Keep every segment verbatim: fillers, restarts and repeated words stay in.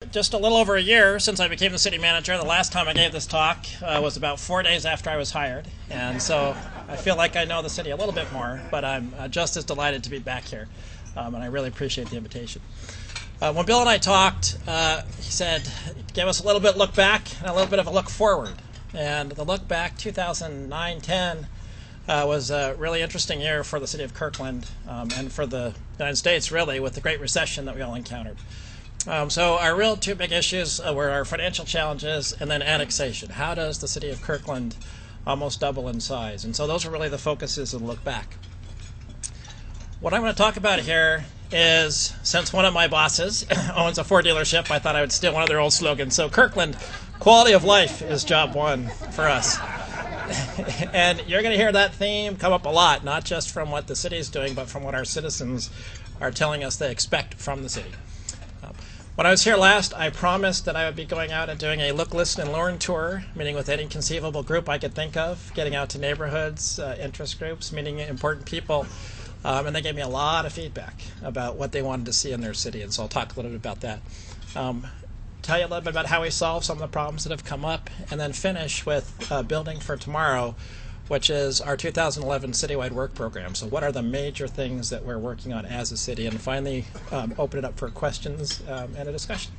just a little over a year since I became the city manager. The last time I gave this talk uh, was about four days after I was hired. And so I feel like I know the city a little bit more, but I'm uh, just as delighted to be back here. Um, and I really appreciate the invitation. Uh, when Bill and I talked, uh, he said, give us a little bit look back and a little bit of a look forward. And the look back, two thousand nine ten, uh, was a really interesting year for the city of Kirkland um, and for the United States, really, with the Great Recession that we all encountered. Um, so our real two big issues uh, were our financial challenges and then annexation. How does the city of Kirkland almost double in size? And so those are really the focuses of the look back. What I'm going to talk about here is, since one of my bosses owns a Ford dealership, I thought I would steal one of their old slogans. So Kirkland, quality of life is job one for us. And you're going to hear that theme come up a lot, not just from what the city is doing, but from what our citizens are telling us they expect from the city. When I was here last, I promised that I would be going out and doing a look, listen, and learn tour, meeting with any conceivable group I could think of, getting out to neighborhoods, uh, interest groups, meeting important people. Um, and they gave me a lot of feedback about what they wanted to see in their city, and so I'll talk a little bit about that. Um, tell you a little bit about how we solve some of the problems that have come up, and then finish with uh, Building for Tomorrow, which is our two thousand eleven citywide work program. So what are the major things that we're working on as a city? And finally, um, open it up for questions um, and a discussion.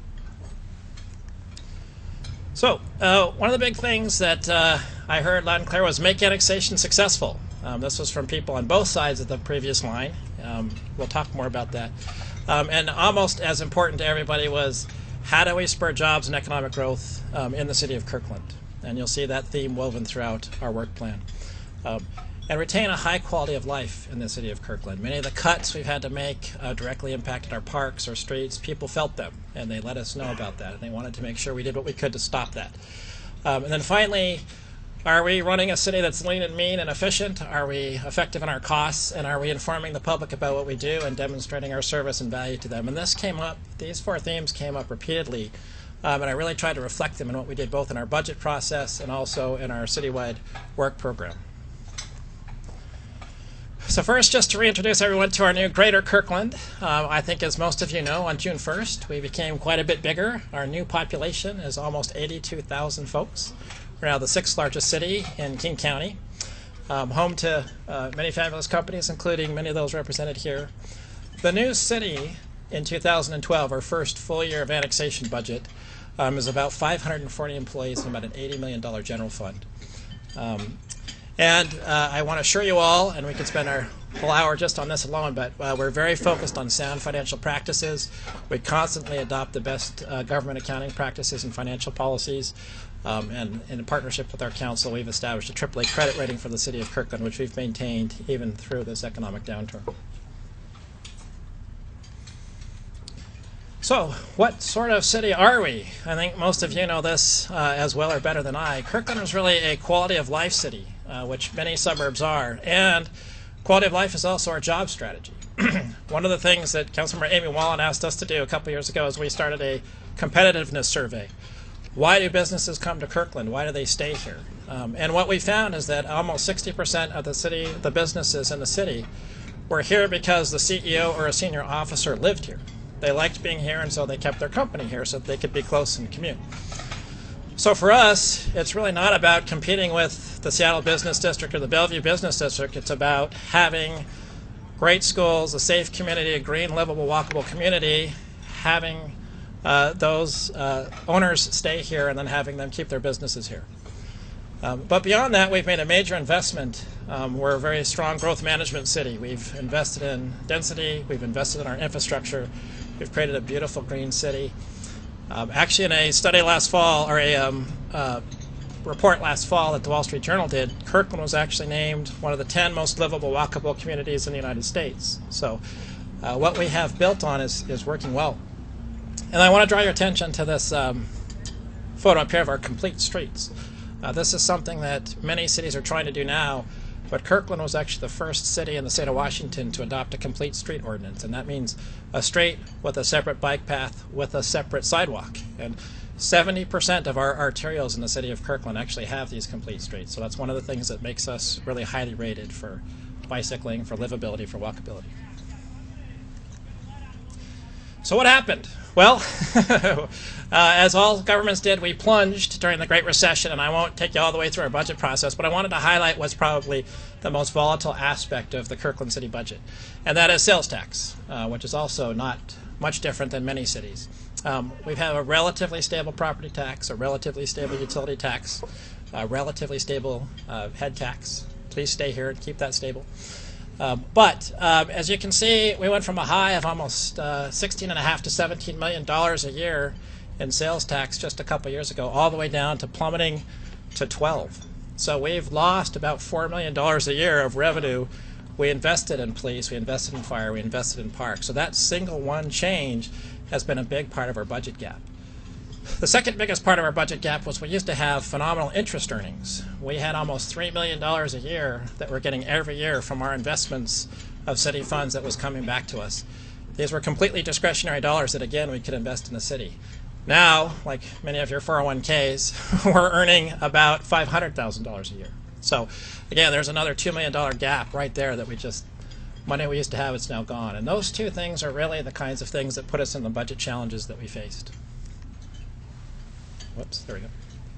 So uh, one of the big things that uh, I heard loud and clear was make annexation successful. Um, this was from people on both sides of the previous line. Um, we'll talk more about that. Um, and almost as important to everybody was, how do we spur jobs and economic growth um, in the city of Kirkland? And you'll see that theme woven throughout our work plan. Um, and retain a high quality of life in the city of Kirkland. Many of the cuts we've had to make uh, directly impacted our parks or streets. People felt them, and they let us know about that. And they wanted to make sure we did what we could to stop that. Um, and then finally, are we running a city that's lean and mean and efficient? Are we effective in our costs? And are we informing the public about what we do and demonstrating our service and value to them? And this came up, these four themes came up repeatedly. Um, and I really tried to reflect them in what we did both in our budget process and also in our citywide work program. So first, just to reintroduce everyone to our new Greater Kirkland. Uh, I think, as most of you know, on June first, we became quite a bit bigger. Our new population is almost eighty-two thousand folks. We're now the sixth largest city in King County, um, home to uh, many fabulous companies, including many of those represented here. The new city in two thousand twelve, our first full year of annexation budget, um, is about five hundred forty employees and about an eighty million dollar general fund. Um, And uh, I want to assure you all, and we could spend our whole hour just on this alone, but uh, we're very focused on sound financial practices. We constantly adopt the best uh, government accounting practices and financial policies. Um, and in partnership with our council, we've established a triple A credit rating for the city of Kirkland, which we've maintained even through this economic downturn. So, what sort of city are we? I think most of you know this uh, as well or better than I. Kirkland is really a quality of life city, uh, which many suburbs are. And quality of life is also our job strategy. One of the things that Councilmember Amy Wallen asked us to do a couple years ago is we started a competitiveness survey. Why do businesses come to Kirkland? Why do they stay here? Um, and what we found is that almost sixty percent of the city, the businesses in the city, were here because the C E O or a senior officer lived here. They liked being here, and so they kept their company here so that they could be close and commute. So for us, it's really not about competing with the Seattle Business District or the Bellevue Business District. It's about having great schools, a safe community, a green, livable, walkable community, having uh, those uh, owners stay here, and then having them keep their businesses here. Um, but beyond that, we've made a major investment. Um, we're a very strong growth management city. We've invested in density. We've invested in our infrastructure. We've created a beautiful green city. Um, actually, in a study last fall, or a um, uh, report last fall that the Wall Street Journal did, Kirkland was actually named one of the ten most livable, walkable communities in the United States. So uh, what we have built on is, is working well. And I want to draw your attention to this um, photo up here of our complete streets. Uh, this is something that many cities are trying to do now, but Kirkland was actually the first city in the state of Washington to adopt a complete street ordinance, and that means a street with a separate bike path with a separate sidewalk. And seventy percent of our arterials in the city of Kirkland actually have these complete streets, so that's one of the things that makes us really highly rated for bicycling, for livability, for walkability. So what happened? Well, uh, as all governments did, we plunged during the Great Recession, and I won't take you all the way through our budget process, but I wanted to highlight what's probably the most volatile aspect of the Kirkland City budget, and that is sales tax, uh, which is also not much different than many cities. Um, we have a relatively stable property tax, a relatively stable utility tax, a relatively stable uh, head tax. Please stay here and keep that stable. Um, but um, as you can see, we went from a high of almost uh, sixteen and a half to seventeen million dollars a year in sales tax just a couple years ago, all the way down to plummeting to twelve. So we've lost about four million dollars a year of revenue. We invested in police, we invested in fire, we invested in parks. So that single one change has been a big part of our budget gap. The second biggest part of our budget gap was we used to have phenomenal interest earnings. We had almost three million dollars a year that we're getting every year from our investments of city funds that was coming back to us. These were completely discretionary dollars that, again, we could invest in the city. Now, like many of your four oh one Ks, we're earning about five hundred thousand dollars a year. So, again, there's another two million dollar gap right there that we just, money we used to have, it's now gone. And those two things are really the kinds of things that put us in the budget challenges that we faced. Whoops, there we go.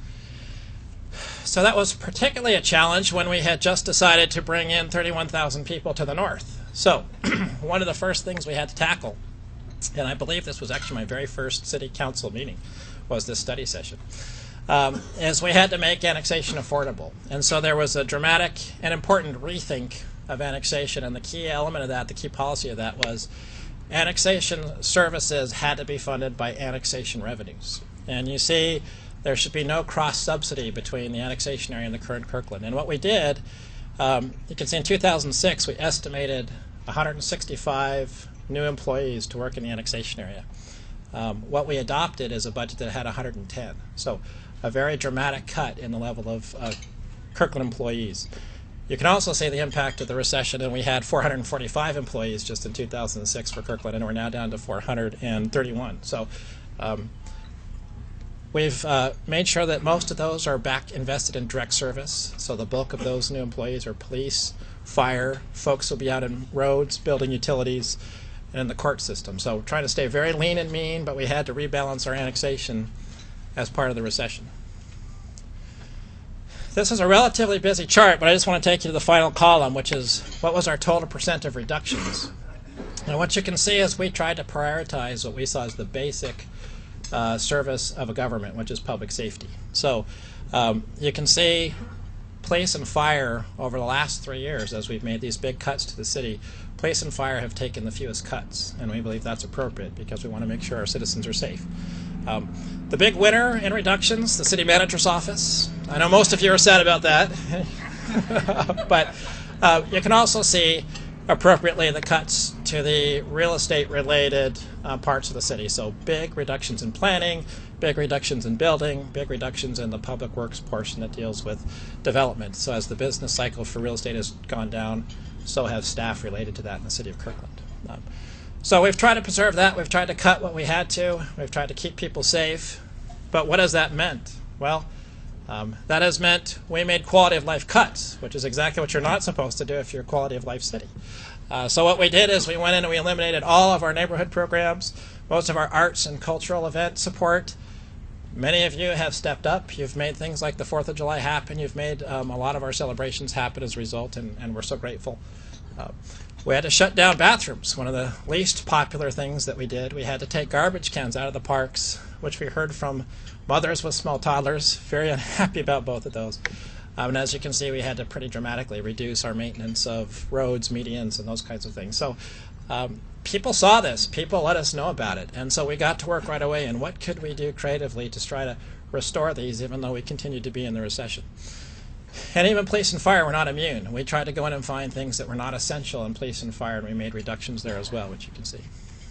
So that was particularly a challenge when we had just decided to bring in thirty-one thousand people to the north. So one of the first things we had to tackle, and I believe this was actually my very first city council meeting, was this study session, um, is we had to make annexation affordable. And so there was a dramatic and important rethink of annexation, and the key element of that, the key policy of that was annexation services had to be funded by annexation revenues. And you see there should be no cross-subsidy between the annexation area and the current Kirkland. And what we did, um, you can see in two thousand six we estimated one hundred sixty-five new employees to work in the annexation area. Um, what we adopted is a budget that had one hundred ten. So a very dramatic cut in the level of uh, Kirkland employees. You can also see the impact of the recession, and we had four hundred forty-five employees just in two thousand six for Kirkland, and we're now down to four hundred thirty-one. So um, we've uh, made sure that most of those are back invested in direct service. So the bulk of those new employees are police, fire, folks will be out in roads, building utilities, and in the court system. So we're trying to stay very lean and mean, but we had to rebalance our annexation as part of the recession. This is a relatively busy chart, but I just want to take you to the final column, which is what was our total percent of reductions. And what you can see is we tried to prioritize what we saw as the basic uh, service of a government, which is public safety. So um, you can see police and fire over the last three years, as we've made these big cuts to the city, police and fire have taken the fewest cuts, and we believe that's appropriate because we want to make sure our citizens are safe. Um, the big winner in reductions, the city manager's office. I know most of you are sad about that, but uh, you can also see appropriately the cuts to the real estate related uh, parts of the city. So big reductions in planning, big reductions in building, big reductions in the public works portion that deals with development. So as the business cycle for real estate has gone down, so have staff related to that in the city of Kirkland. Um, so we've tried to preserve that. We've tried to cut what we had to. We've tried to keep people safe. But what has that meant? Well, um, that has meant we made quality of life cuts, which is exactly what you're not supposed to do if you're a quality of life city. Uh, so what we did is we went in and we eliminated all of our neighborhood programs, most of our arts and cultural event support. Many of you have stepped up. You've made things like the fourth of July happen. You've made um, a lot of our celebrations happen as a result, and, and we're so grateful. Uh, we had to shut down bathrooms, one of the least popular things that we did. We had to take garbage cans out of the parks, which we heard from mothers with small toddlers, very unhappy about both of those. Um, and as you can see, we had to pretty dramatically reduce our maintenance of roads, medians, and those kinds of things. So um, people saw this. People let us know about it. And so we got to work right away. And what could we do creatively to try to restore these, even though we continued to be in the recession? And even police and fire were not immune. We tried to go in and find things that were not essential in police and fire, and we made reductions there as well, which you can see.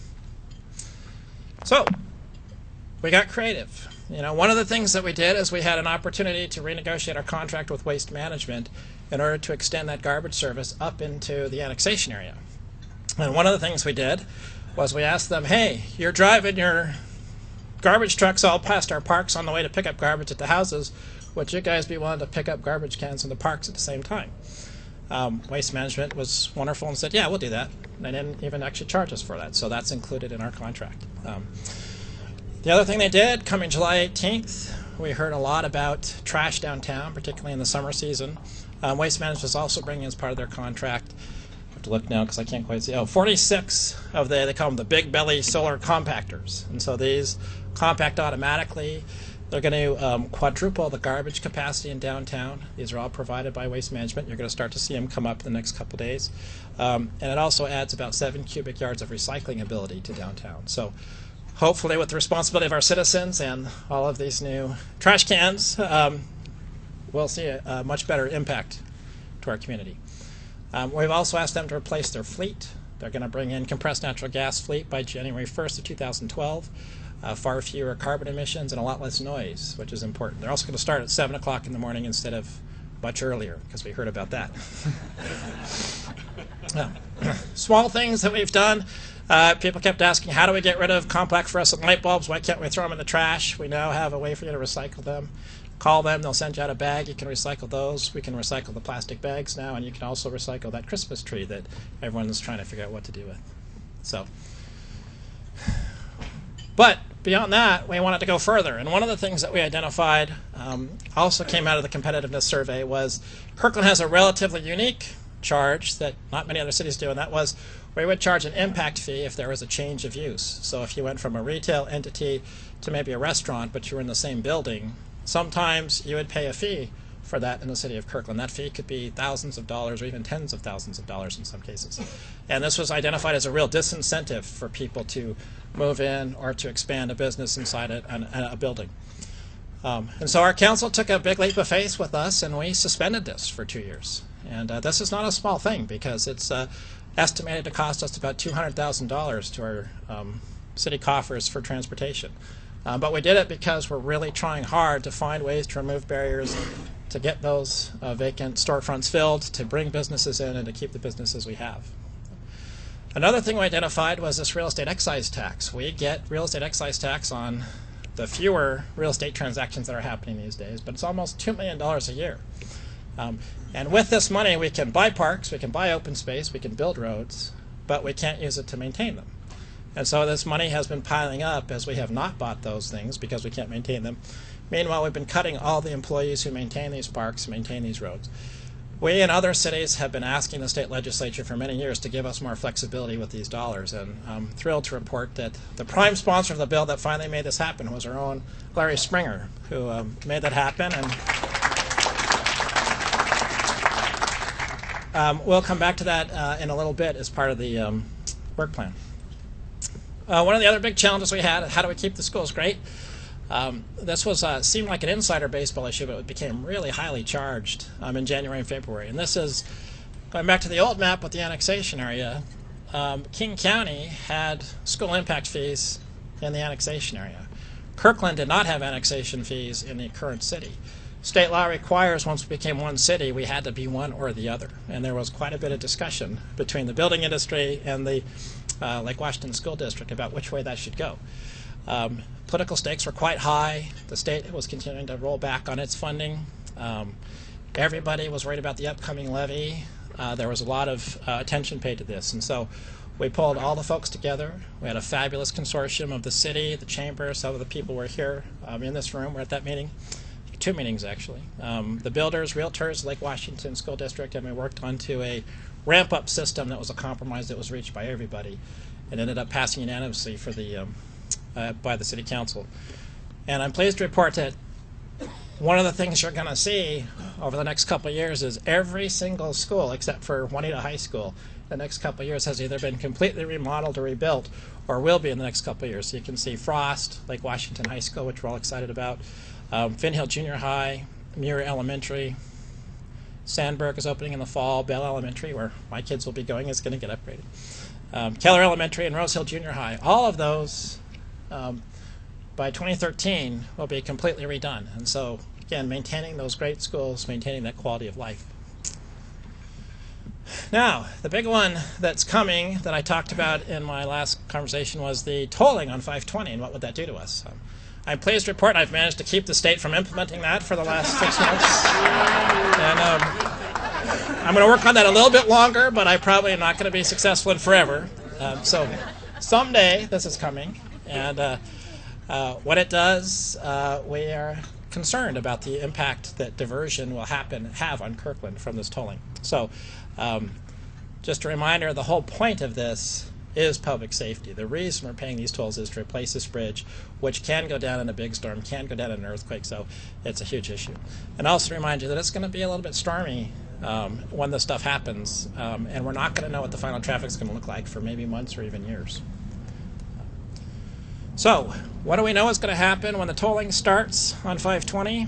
So we got creative. You know, one of the things that we did is we had an opportunity to renegotiate our contract with Waste Management in order to extend that garbage service up into the annexation area. And one of the things we did was we asked them, hey, you're driving your garbage trucks all past our parks on the way to pick up garbage at the houses. Would you guys be willing to pick up garbage cans in the parks at the same time? Um, Waste Management was wonderful and said, yeah, we'll do that. And they didn't even actually charge us for that, so that's included in our contract. Um, the other thing they did, coming July eighteenth, we heard a lot about trash downtown, particularly in the summer season. Um, Waste Management is also bringing as part of their contract, I have to look now because I can't quite see, oh, forty-six of the, they call them the big belly solar compactors. And so these compact automatically. They're going to um, quadruple the garbage capacity in downtown. These are all provided by Waste Management. You're going to start to see them come up in the next couple days. Um, and it also adds about seven cubic yards of recycling ability to downtown. So hopefully with the responsibility of our citizens and all of these new trash cans, um, we'll see a, a much better impact to our community. Um, we've also asked them to replace their fleet. They're going to bring in compressed natural gas fleet by January first of two thousand twelve. Uh, far fewer carbon emissions and a lot less noise, which is important. They're also going to start at seven o'clock in the morning instead of much earlier, because we heard about that. uh, small things that we've done. Uh, people kept asking, how do we get rid of compact fluorescent light bulbs? Why can't we throw them in the trash? We now have a way for you to recycle them. Call them, they'll send you out a bag. You can recycle those. We can recycle the plastic bags now, and you can also recycle that Christmas tree that everyone's trying to figure out what to do with. So, but beyond that, we wanted to go further. And one of the things that we identified um, also came out of the competitiveness survey was Kirkland has a relatively unique charge that not many other cities do, and that was we would charge an impact fee if there was a change of use. So if you went from a retail entity to maybe a restaurant, but you were in the same building, sometimes you would pay a fee for that in the city of Kirkland. That fee could be thousands of dollars or even tens of thousands of dollars in some cases. And this was identified as a real disincentive for people to move in or to expand a business inside a, a, a building. Um, and so our council took a big leap of faith with us, and we suspended this for two years. And uh, this is not a small thing, because it's uh, estimated to cost us about two hundred thousand dollars to our um, city coffers for transportation. Um, but we did it because we're really trying hard to find ways to remove barriers, to get those uh, vacant storefronts filled, to bring businesses in, and to keep the businesses we have. Another thing we identified was this real estate excise tax. We get real estate excise tax on the fewer real estate transactions that are happening these days, but it's almost two million dollars a year. Um, and with this money, we can buy parks, we can buy open space, we can build roads, but we can't use it to maintain them. And so this money has been piling up as we have not bought those things because we can't maintain them. Meanwhile, we've been cutting all the employees who maintain these parks, maintain these roads. We and other cities have been asking the state legislature for many years to give us more flexibility with these dollars, and I'm thrilled to report that the prime sponsor of the bill that finally made this happen was our own Larry Springer, who um, made that happen. And um, we'll come back to that uh, in a little bit as part of the um, work plan. Uh, one of the other big challenges we had, how do we keep the schools great? Um, this was uh, seemed like an insider baseball issue, but it became really highly charged um, in January and February. And this is going back to the old map with the annexation area. Um, King County had school impact fees in the annexation area. Kirkland did not have annexation fees in the current city. State law requires once we became one city, we had to be one or the other. And there was quite a bit of discussion between the building industry and the uh, Lake Washington School District about which way that should go. Um, political stakes were quite high. The state was continuing to roll back on its funding. Um, everybody was worried about the upcoming levy. Uh, there was a lot of uh, attention paid to this. And so we pulled all the folks together. We had a fabulous consortium of the city, the chamber. Some of the people were here um, in this room. We're at that meeting. Two meetings, actually. Um, the builders, realtors, Lake Washington School District, and we worked onto a ramp-up system that was a compromise that was reached by everybody and ended up passing unanimously for the um, uh, by the City Council. And I'm pleased to report that one of the things you're going to see over the next couple of years is every single school, except for Juanita High School, the next couple of years has either been completely remodeled or rebuilt, or will be in the next couple of years. So you can see Frost, Lake Washington High School, which we're all excited about, um, Finn Hill Junior High, Muir Elementary, Sandburg is opening in the fall, Bell Elementary, where my kids will be going, is going to get upgraded, um, Keller Elementary, and Rose Hill Junior High. All of those um, by twenty thirteen will be completely redone. And so, again, maintaining those great schools, maintaining that quality of life. Now, the big one that's coming that I talked about in my last conversation was the tolling on five twenty, and what would that do to us? Um, I'm pleased to report I've managed to keep the state from implementing that for the last six months. And um, I'm going to work on that a little bit longer, but I probably am not going to be successful in forever. Um, so someday this is coming, and uh, uh, what it does, uh, we are concerned about the impact that diversion will happen have on Kirkland from this tolling. So um, just a reminder, the whole point of this is public safety. The reason we're paying these tolls is to replace this bridge, which can go down in a big storm, can go down in an earthquake, so it's a huge issue. And also remind you that it's going to be a little bit stormy um, when this stuff happens, um, and we're not going to know what the final traffic is going to look like for maybe months or even years. So, what do we know is going to happen when the tolling starts on five twenty?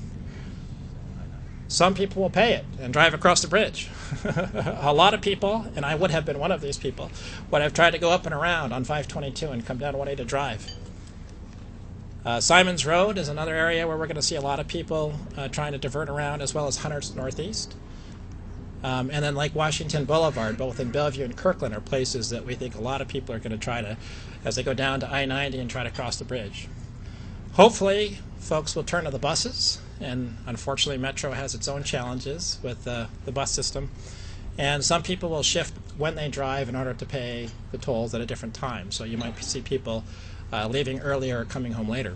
Some people will pay it and drive across the bridge. A lot of people, and I would have been one of these people, would have tried to go up and around on five twenty-two and come down one eighty to drive. Uh, Simons Road is another area where we're going to see a lot of people uh, trying to divert around, as well as Hunters Northeast. Um, and then Lake Washington Boulevard, both in Bellevue and Kirkland, are places that we think a lot of people are going to try to, as they go down to I ninety and try to cross the bridge. Hopefully, folks will turn to the buses, and unfortunately Metro has its own challenges with uh, the bus system. And some people will shift when they drive in order to pay the tolls at a different time. So you might see people uh, leaving earlier or coming home later.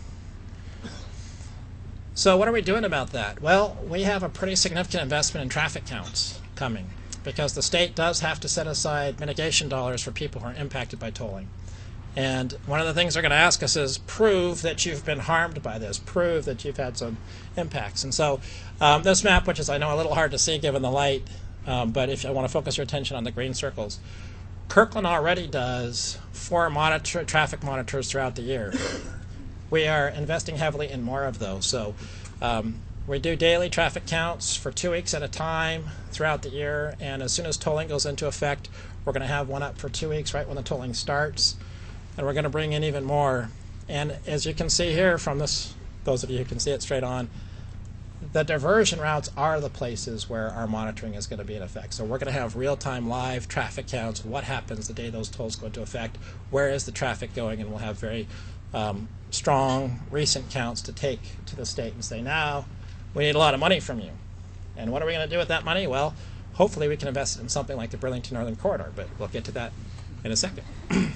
So what are we doing about that? Well, we have a pretty significant investment in traffic counts coming, because the state does have to set aside mitigation dollars for people who are impacted by tolling. And one of the things they're going to ask us is prove that you've been harmed by this, prove that you've had some impacts. And so um, this map, which is I know a little hard to see given the light, um, but if I want to focus your attention on the green circles, Kirkland already does four monitor, traffic monitors throughout the year. We are investing heavily in more of those. So um, we do daily traffic counts for two weeks at a time throughout the year, and as soon as tolling goes into effect, we're going to have one up for two weeks right when the tolling starts. And we're going to bring in even more. And as you can see here from this, those of you who can see it straight on, the diversion routes are the places where our monitoring is going to be in effect. So we're going to have real-time live traffic counts, what happens the day those tolls go into effect, where is the traffic going, and we'll have very um, strong recent counts to take to the state and say, now we need a lot of money from you. And what are we going to do with that money? Well, hopefully we can invest it in something like the Burlington Northern Corridor, but we'll get to that in a second.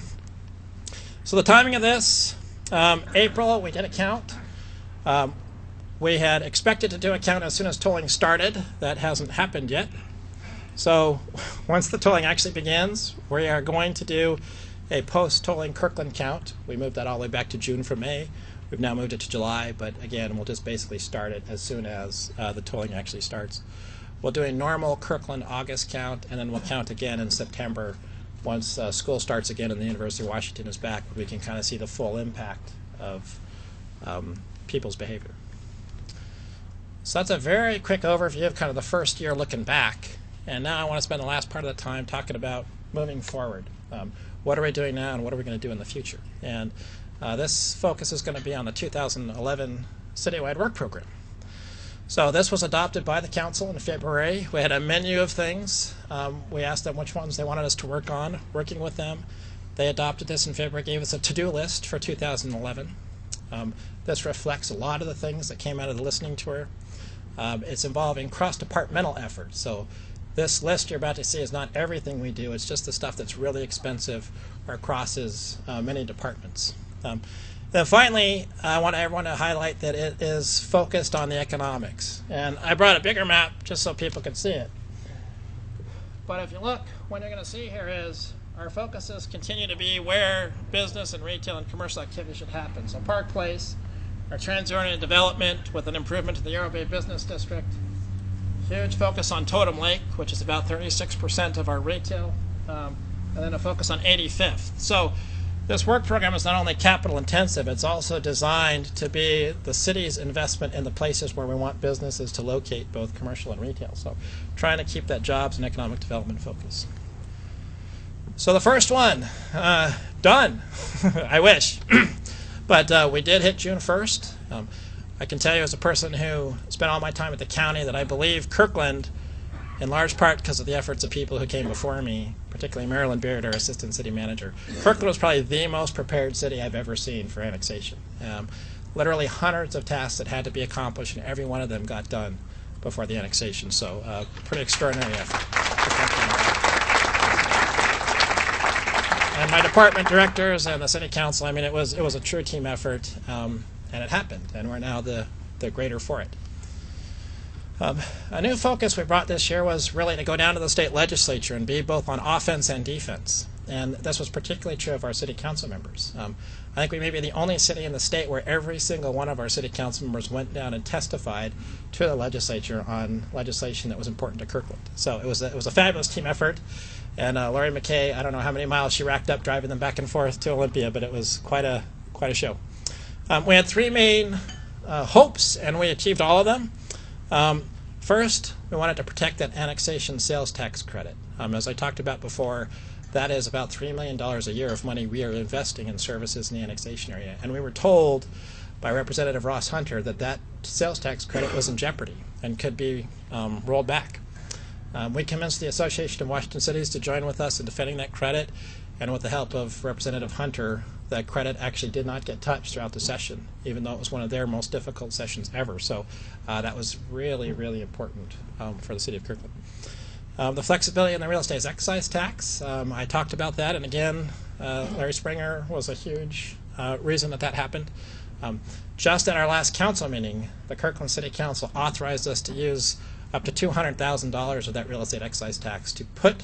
So the timing of this, um, April, we did a count. Um, we had expected to do a count as soon as tolling started. That hasn't happened yet. So once the tolling actually begins, we are going to do a post-tolling Kirkland count. We moved that all the way back to June from May. We've now moved it to July, but again, we'll just basically start it as soon as uh, the tolling actually starts. We'll do a normal Kirkland August count, and then we'll count again in September once uh, school starts again and the University of Washington is back. We can kind of see the full impact of um, people's behavior. So that's a very quick overview of kind of the first year looking back. And now I want to spend the last part of the time talking about moving forward. Um, what are we doing now and what are we going to do in the future? And uh, this focus is going to be on the two thousand eleven Citywide Work Program. So this was adopted by the council in February. We had a menu of things. Um, we asked them which ones they wanted us to work on, working with them. They adopted this in February, gave us a to-do list for two thousand eleven. Um, this reflects a lot of the things that came out of the listening tour. Um, it's involving cross-departmental efforts. So this list you're about to see is not everything we do. It's just the stuff that's really expensive or crosses uh, many departments. Um, Then finally, I want everyone to highlight that it is focused on the economics. And I brought a bigger map just so people could see it. But if you look, what you're going to see here is our focuses continue to be where business and retail and commercial activity should happen. So Park Place, our trans-oriented development with an improvement to the Yarrow Bay Business District. Huge focus on Totem Lake, which is about thirty-six percent of our retail. Um, and then a focus on eighty-fifth. So this work program is not only capital intensive, it's also designed to be the city's investment in the places where we want businesses to locate, both commercial and retail. So trying to keep that jobs and economic development focus. So the first one, uh, done. I wish. But uh, we did hit June first. Um, I can tell you as a person who spent all my time at the county that I believe Kirkland, in large part because of the efforts of people who came before me, particularly Marilyn Beard, our assistant city manager. Kirkland was probably the most prepared city I've ever seen for annexation. Um, literally hundreds of tasks that had to be accomplished, and every one of them got done before the annexation. So uh, pretty extraordinary effort. And my department directors and the city council, I mean, it was it was a true team effort, um, and it happened, and we're now the, the greater for it. Um, a new focus we brought this year was really to go down to the state legislature and be both on offense and defense. And this was particularly true of our city council members. Um, I think we may be the only city in the state where every single one of our city council members went down and testified to the legislature on legislation that was important to Kirkland. So it was a, it was a fabulous team effort. And uh, Lori McKay, I don't know how many miles she racked up driving them back and forth to Olympia, but it was quite a quite a show. Um, we had three main uh, hopes, and we achieved all of them. Um, first, we wanted to protect that annexation sales tax credit. Um, as I talked about before, that is about three million dollars a year of money we are investing in services in the annexation area. And we were told by Representative Ross Hunter that that sales tax credit was in jeopardy and could be um, rolled back. Um, we convinced the Association of Washington Cities to join with us in defending that credit, and with the help of Representative Hunter, that credit actually did not get touched throughout the session, even though it was one of their most difficult sessions ever. So uh, that was really, really important um, for the city of Kirkland. Um, the flexibility in the real estate excise tax, um, I talked about that, and again, uh, Larry Springer was a huge uh, reason that that happened. Um, just at our last council meeting, the Kirkland City Council authorized us to use up to two hundred thousand dollars of that real estate excise tax to put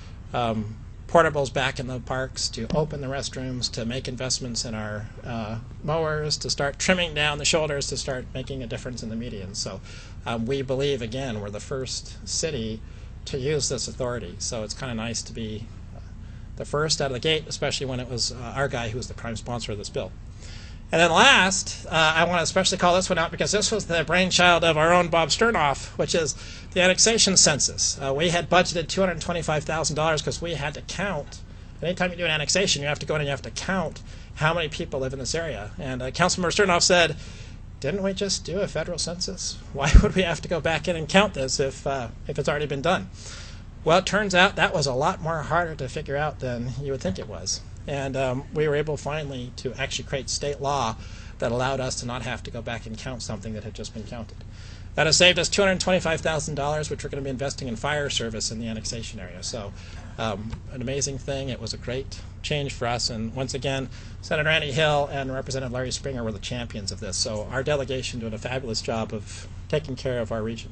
um, portables back in the parks, to open the restrooms, to make investments in our uh, mowers, to start trimming down the shoulders, to start making a difference in the medians. So um, we believe, again, we're the first city to use this authority. So it's kind of nice to be uh, the first out of the gate, especially when it was uh, our guy who was the prime sponsor of this bill. And then last, uh, I want to especially call this one out because this was the brainchild of our own Bob Sternoff, which is the annexation census. Uh, we had budgeted two hundred twenty-five thousand dollars because we had to count. Anytime you do an annexation, you have to go in and you have to count how many people live in this area. And uh, Councilmember Sternoff said, didn't we just do a federal census? Why would we have to go back in and count this if, uh, if it's already been done? Well, it turns out that was a lot more harder to figure out than you would think it was. And um, we were able finally to actually create state law that allowed us to not have to go back and count something that had just been counted. That has saved us two hundred twenty-five thousand dollars, which we're going to be investing in fire service in the annexation area. So um, an amazing thing. It was a great change for us. And once again, Senator Andy Hill and Representative Larry Springer were the champions of this. So our delegation doing a fabulous job of taking care of our region.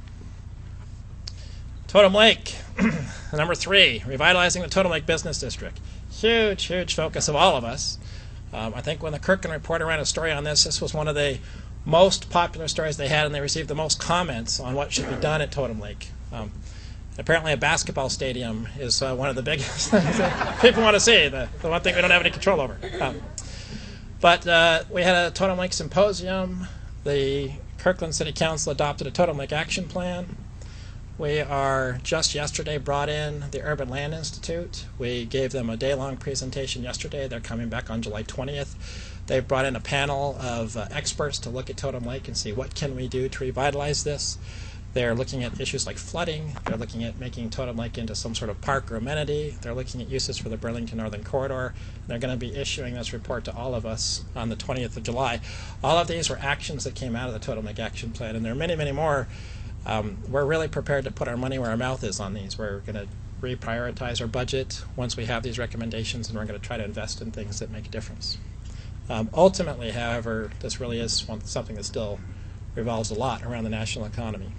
Totem Lake, number three, revitalizing the Totem Lake Business District. Huge, huge focus of all of us. Um, I think when the Kirkland Reporter ran a story on this, this was one of the most popular stories they had, and they received the most comments on what should be done at Totem Lake. Um, apparently a basketball stadium is uh, one of the biggest things that people want to see, the, the one thing we don't have any control over. Um, but uh, we had a Totem Lake symposium. The Kirkland City Council adopted a Totem Lake action plan. We are just yesterday brought in the Urban Land Institute. We gave them a day-long presentation yesterday. They're coming back on July twentieth. They've brought in a panel of uh, experts to look at Totem Lake and see what can we do to revitalize this. They're looking at issues like flooding. They're looking at making Totem Lake into some sort of park or amenity. They're looking at uses for the Burlington Northern Corridor. They're going to be issuing this report to all of us on the twentieth of July. All of these were actions that came out of the Totem Lake Action Plan, and there are many, many more. Um, we're really prepared to put our money where our mouth is on these. We're going to reprioritize our budget once we have these recommendations, and we're going to try to invest in things that make a difference. Um, ultimately, however, this really is one, something that still revolves a lot around the national economy.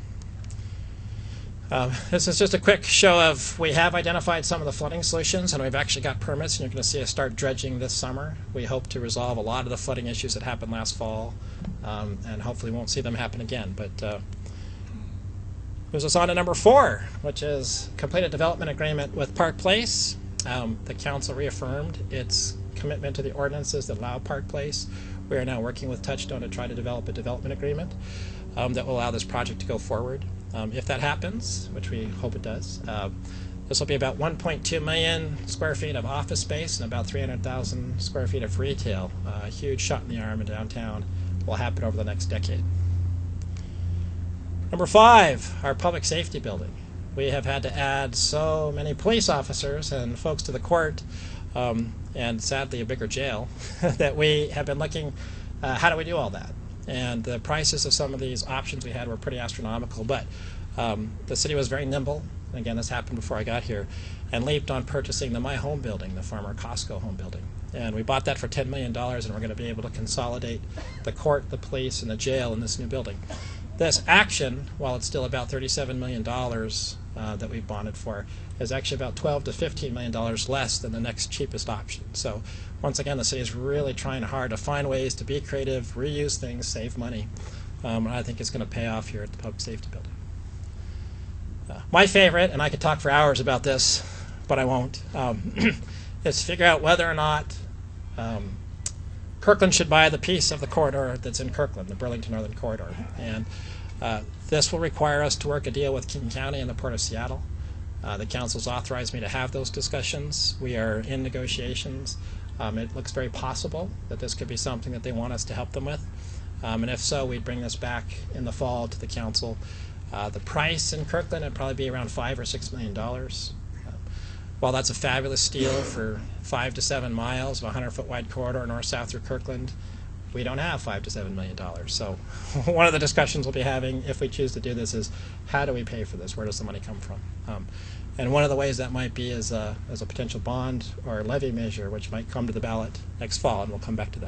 Uh, this is just a quick show of, we have identified some of the flooding solutions, and we've actually got permits, and you're going to see us start dredging this summer. We hope to resolve a lot of the flooding issues that happened last fall, um, and hopefully won't see them happen again. But uh, moves us on to number four, which is completed development agreement with Park Place. Um, the council reaffirmed its commitment to the ordinances that allow Park Place. We are now working with Touchstone to try to develop a development agreement um, that will allow this project to go forward. Um, if that happens, which we hope it does, uh, this will be about one point two million square feet of office space and about three hundred thousand square feet of retail. Uh, a huge shot in the arm in downtown will happen over the next decade. Number five, our public safety building. We have had to add so many police officers and folks to the court, um, and sadly a bigger jail, that we have been looking, uh, how do we do all that? and the prices of some of these options we had were pretty astronomical, but um, the city was very nimble. Again, this happened before I got here, and leaped on purchasing the My Home building, the former Costco home building. And we bought that for ten million dollars, and we're going to be able to consolidate the court, the police, and the jail in this new building. This action, while it's still about thirty-seven million dollars uh, that we bonded for, is actually about twelve to fifteen million dollars less than the next cheapest option. So once again, the city is really trying hard to find ways to be creative, reuse things, save money. Um, and I think it's going to pay off here at the Public Safety Building. Uh, my favorite, and I could talk for hours about this, but I won't, um, is to figure out whether or not um, Kirkland should buy the piece of the corridor that's in Kirkland, the Burlington Northern Corridor. And uh, this will require us to work a deal with King County and the Port of Seattle. Uh, the council's authorized me to have those discussions. We are in negotiations. Um, it looks very possible that this could be something that they want us to help them with. Um, and if so, we'd bring this back in the fall to the council. Uh, the price in Kirkland would probably be around five or six million dollars. Uh, while that's a fabulous deal for five to seven miles of a hundred foot wide corridor north-south through Kirkland, we don't have five to seven million dollars. So one of the discussions we'll be having, if we choose to do this, is how do we pay for this? Where does the money come from? Um, and one of the ways that might be is a, as a potential bond or levy measure, which might come to the ballot next fall, and we'll come back to that.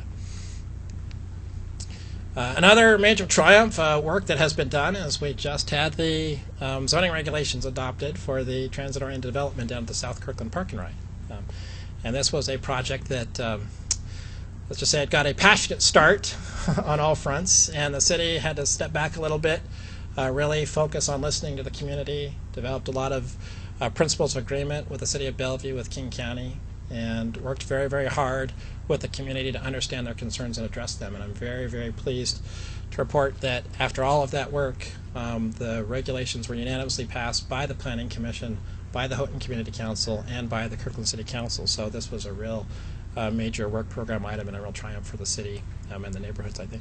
Uh, another major triumph uh, work that has been done is we just had the um, zoning regulations adopted for the transit-oriented development down at the South Kirkland Park and Ride. Um, and this was a project that, um, let's just say, it got a passionate start on all fronts, and the city had to step back a little bit, uh, really focus on listening to the community, developed a lot of uh, principles of agreement with the city of Bellevue, with King County, and worked very, very hard with the community to understand their concerns and address them. And I'm very, very pleased to report that after all of that work, um, the regulations were unanimously passed by the Planning Commission, by the Houghton Community Council, and by the Kirkland City Council. So this was a real uh, major work program item and a real triumph for the city um, and the neighborhoods, I think.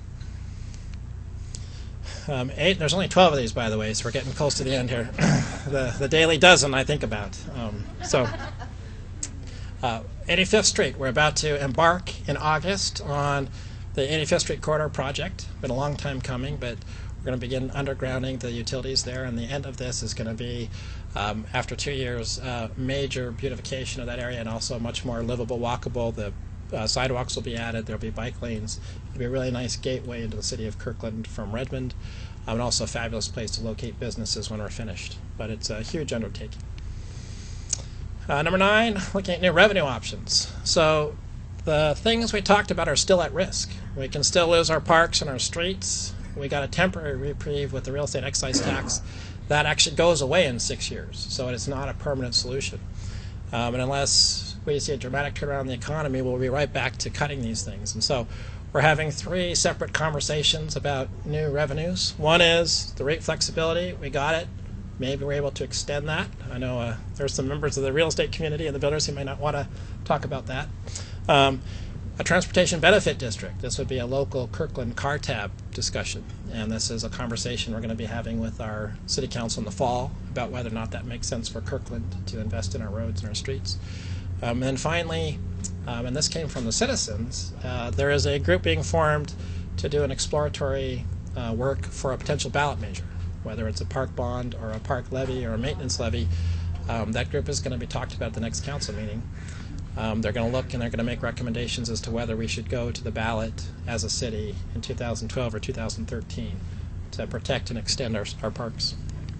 Um, eight, there's only twelve of these, by the way, so we're getting close to the end here. the, the daily dozen I think about. Um, so. Uh, eighty-fifth Street, we're about to embark in August on the eighty-fifth Street Corridor project. Been a long time coming, but we're going to begin undergrounding the utilities there, and the end of this is going to be, um, after two years, uh, major beautification of that area and also much more livable, walkable. The uh, sidewalks will be added. There'll be bike lanes. It'll be a really nice gateway into the city of Kirkland from Redmond, um, and also a fabulous place to locate businesses when we're finished. But it's a huge undertaking. Uh, number nine, looking at new revenue options. So the things we talked about are still at risk. We can still lose our parks and our streets. We got a temporary reprieve with the real estate excise tax. That actually goes away in six years, so it is not a permanent solution. Um, and unless we see a dramatic turnaround in the economy, we'll be right back to cutting these things. And so we're having three separate conversations about new revenues. One is the rate flexibility. We got it. Maybe we're able to extend that. I know uh, there's some members of the real estate community and the builders who may not want to talk about that. Um, a transportation benefit district. This would be a local Kirkland car tab discussion. And this is a conversation we're going to be having with our city council in the fall about whether or not that makes sense for Kirkland to invest in our roads and our streets. Um, and finally, um, and this came from the citizens, uh, there is a group being formed to do an exploratory uh, work for a potential ballot measure, whether it's a park bond or a park levy or a maintenance levy. Um, that group is going to be talked about at the next council meeting. Um, they're going to look and they're going to make recommendations as to whether we should go to the ballot as a city in two thousand twelve or two thousand thirteen to protect and extend our, our parks.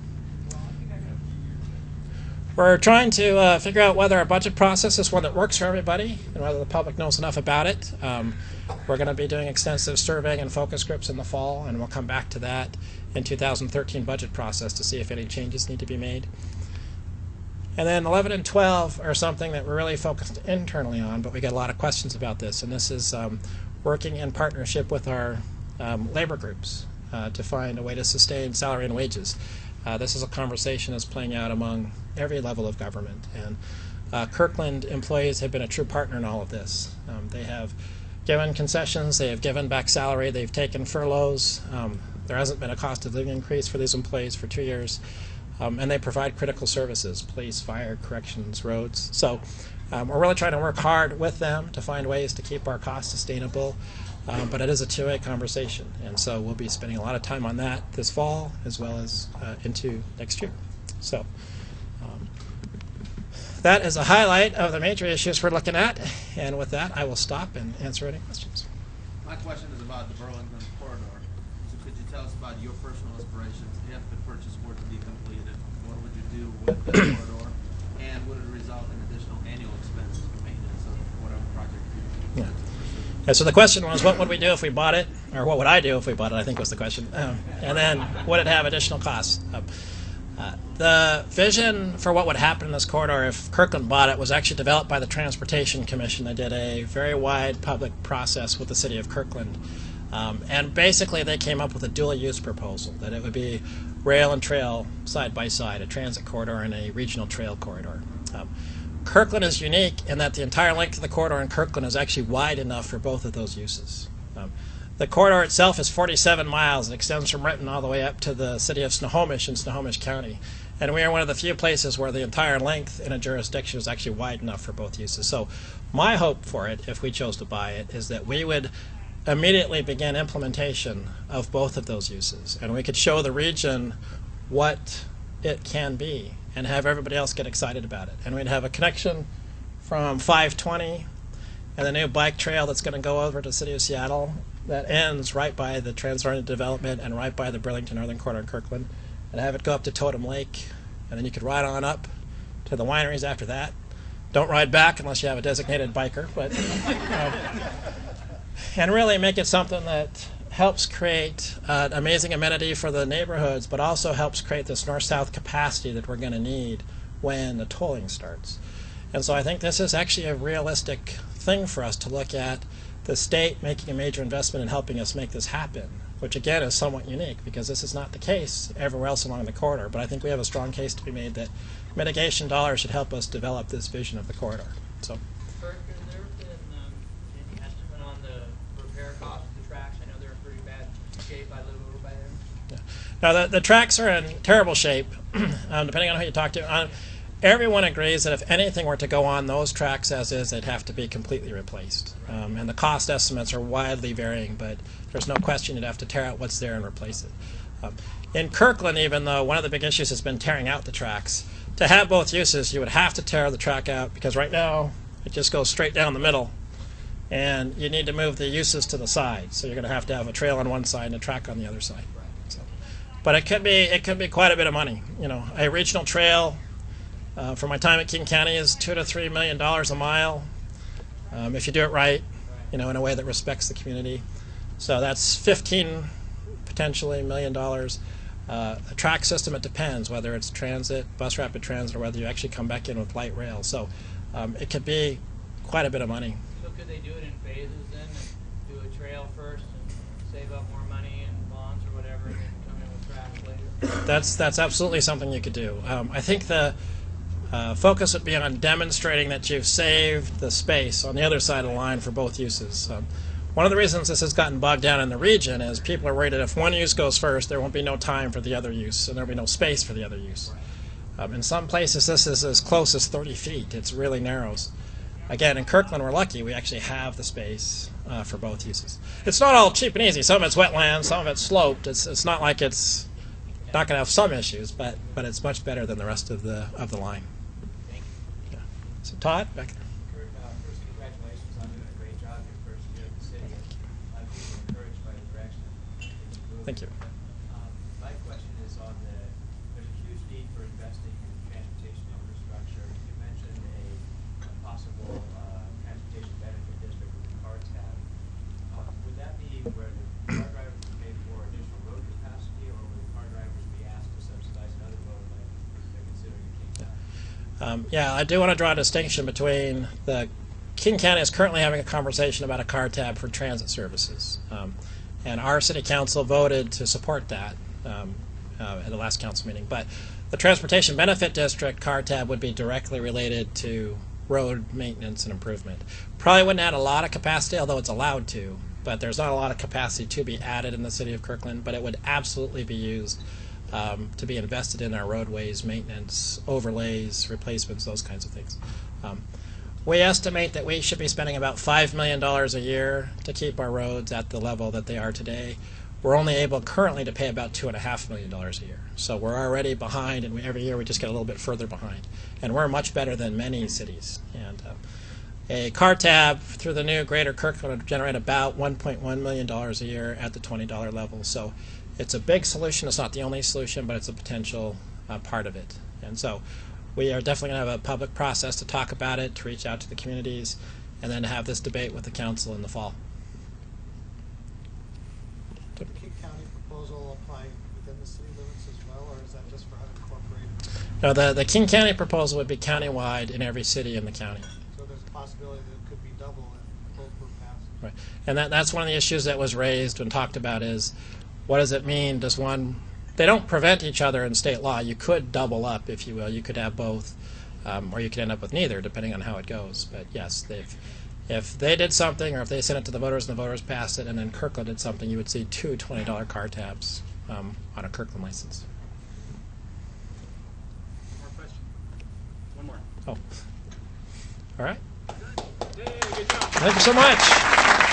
We're trying to uh, figure out whether our budget process is one that works for everybody and whether the public knows enough about it. Um, we're going to be doing extensive surveying and focus groups in the fall, and we'll come back to that in two thousand thirteen budget process to see if any changes need to be made. And then eleven and twelve are something that we're really focused internally on, but we get a lot of questions about this, and this is um, working in partnership with our um, labor groups uh, to find a way to sustain salary and wages. Uh, this is a conversation that's playing out among every level of government, and uh, Kirkland employees have been a true partner in all of this. Um, they have given concessions, they have given back salary, they've taken furloughs. Um, there hasn't been a cost of living increase for these employees for two years, um, and they provide critical services, police, fire, corrections, roads. So um, we're really trying to work hard with them to find ways to keep our costs sustainable. Um, but it is a two-way conversation, and so we'll be spending a lot of time on that this fall as well as uh, into next year. So um, that is a highlight of the major issues we're looking at, and with that I will stop and answer any questions. My question is about the Burlington corridor. So could you tell us about your personal aspirations if the purchase were to be completed? What would you do with the corridor, and would it result in additional annual expenses for maintenance of whatever project you Yeah. And so the question was, what would we do if we bought it, or what would I do if we bought it, I think was the question. Um, and then, would it have additional costs? Um, uh, the vision for what would happen in this corridor if Kirkland bought it was actually developed by the Transportation Commission. They did a very wide public process with the city of Kirkland. Um, and basically they came up with a dual-use proposal, that it would be rail and trail side by side, a transit corridor and a regional trail corridor. Um, Kirkland is unique in that the entire length of the corridor in Kirkland is actually wide enough for both of those uses. Um, the corridor itself is forty-seven miles. It extends from Renton all the way up to the city of Snohomish in Snohomish County. And we are one of the few places where the entire length in a jurisdiction is actually wide enough for both uses. So my hope for it, if we chose to buy it, is that we would immediately begin implementation of both of those uses. And we could show the region what it can be and have everybody else get excited about it. And we'd have a connection from five twenty and the new bike trail that's going to go over to the city of Seattle that ends right by the Transoriented Development and right by the Burlington Northern Corridor in Kirkland, and have it go up to Totem Lake, and then you could ride on up to the wineries after that. Don't ride back unless you have a designated biker, but um, and really make it something that helps create uh, an amazing amenity for the neighborhoods, but also helps create this north-south capacity that we're going to need when the tolling starts. And so I think this is actually a realistic thing for us to look at, the state making a major investment in helping us make this happen, which again is somewhat unique because this is not the case everywhere else along the corridor. But I think we have a strong case to be made that mitigation dollars should help us develop this vision of the corridor. So. Kirk, has there been um, any estimate on the repair cost of the tracks? I know they're in pretty bad shape. I live over by there. Yeah. Now the, the tracks are in terrible shape, um, depending on who you talk to. Um, everyone agrees that if anything were to go on those tracks as is, they'd have to be completely replaced. Um, and the cost estimates are widely varying, but there's no question you'd have to tear out what's there and replace it. Um, in Kirkland, even though one of the big issues has been tearing out the tracks, to have both uses, you would have to tear the track out because right now it just goes straight down the middle, and you need to move the uses to the side. So you're going to have to have a trail on one side and a track on the other side. So, but it could be it could be quite a bit of money. You know, a regional trail uh, for my time at King County is two to three million dollars a mile um, if you do it right, you know, in a way that respects the community. So that's fifteen potentially million dollars. Uh, a track system, it depends whether it's transit, bus rapid transit, or whether you actually come back in with light rail. So um, it could be quite a bit of money. So could they do it in phases then, and do a trail first and save up more money and bonds or whatever, and then come in with tracks later? That's that's absolutely something you could do. Um, I think the uh, focus would be on demonstrating that you've saved the space on the other side of the line for both uses. Um, One of the reasons this has gotten bogged down in the region is people are worried that if one use goes first, there won't be no time for the other use, and there will be no space for the other use. Um, in some places, this is as close as thirty feet. It's really narrows. Again, in Kirkland, we're lucky. We actually have the space uh, for both uses. It's not all cheap and easy. Some of it's wetland, some of it's sloped. It's it's not like it's not going to have some issues, but but it's much better than the rest of the of the line. Yeah. So Todd, back there. Thank you. Um, my question is on the, there's a huge need for investing in transportation infrastructure. You mentioned a, a possible uh, transportation benefit district with the car tab. Um, would that be where the car drivers would pay for additional road capacity, or would the car drivers be asked to subsidize another road like they're considering in King County? Um, yeah, I do want to draw a distinction between the King County is currently having a conversation about a car tab for transit services. Um, And our city council voted to support that um, uh, at the last council meeting. But the Transportation Benefit District car tab would be directly related to road maintenance and improvement. Probably wouldn't add a lot of capacity, although it's allowed to. But there's not a lot of capacity to be added in the city of Kirkland. But it would absolutely be used um, to be invested in our roadways, maintenance, overlays, replacements, those kinds of things. Um, we estimate that we should be spending about five million dollars a year to keep our roads at the level that they are today. We're only able currently to pay about two point five million dollars a year. So we're already behind, and we, every year we just get a little bit further behind. And we're much better than many cities. And uh, a car tab through the new Greater Kirkland would generate about one point one million dollars a year at the twenty dollar level. So it's a big solution. It's not the only solution, but it's a potential uh, part of it. And so we are definitely going to have a public process to talk about it, to reach out to the communities, and then have this debate with the council in the fall. Did the King County proposal apply within the city limits as well, or is that just for unincorporated? No, the, the King County proposal would be countywide in every city in the county. So there's a possibility that it could be double if both were passed. Right. And that, that's one of the issues that was raised and talked about is, what does it mean? Does one, they don't prevent each other in state law. You could double up, if you will. You could have both, um, or you could end up with neither, depending on how it goes. But yes, they've, if they did something, or if they sent it to the voters and the voters passed it, and then Kirkland did something, you would see two twenty dollar car tabs um, on a Kirkland license. One more question. One more. Oh. All right. Good. Yay, good job. Thank you so much.